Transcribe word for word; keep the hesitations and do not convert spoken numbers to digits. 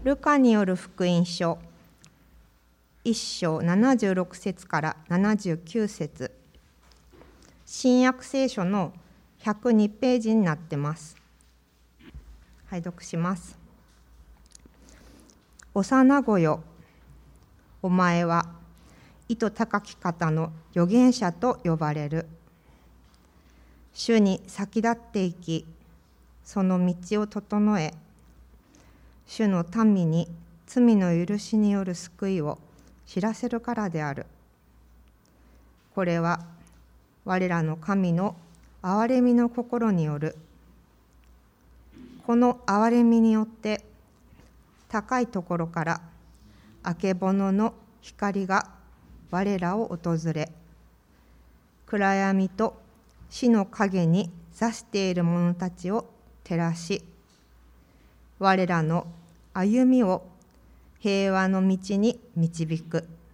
ルカによる福音書いっ章ななじゅうろく節からななじゅうきゅう節、新約聖書のひゃくにページになってます。拝読します。幼子よ、お前は意図高き方の預言者と呼ばれる。主に先立っていき、その道を整え、主の民に罪の許しによる救いを知らせるからである。これは我らの神の憐れみの心による。この憐れみによって高いところからあけぼのの光が我らを訪れ、暗闇と死の影に座している者たちを照らし、我らの歩みを平和の道に導く。